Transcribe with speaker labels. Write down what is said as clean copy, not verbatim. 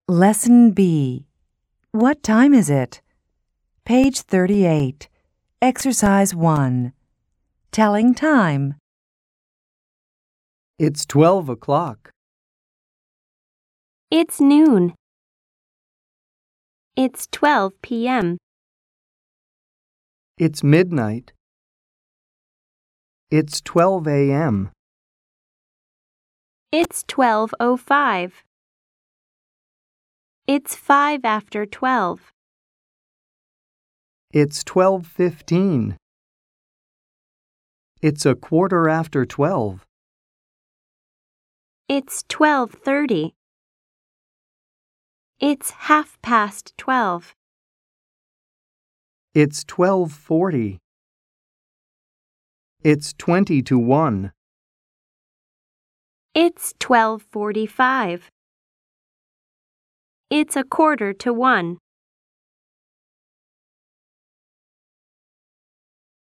Speaker 1: Lesson B. What time is it? Page 38. Exercise 1. Telling time.
Speaker 2: It's 12 o'clock.
Speaker 3: It's noon. It's 12 p.m.
Speaker 2: It's midnight. It's 12 a.m.
Speaker 3: It's 12:05. It's 5 after 12.
Speaker 2: It's 12:15. It's a quarter after 12.
Speaker 3: It's 12:30. It's half past 12.
Speaker 2: It's 12:40. It's 20 to 1.
Speaker 3: It's 12:45. It's a quarter to 1.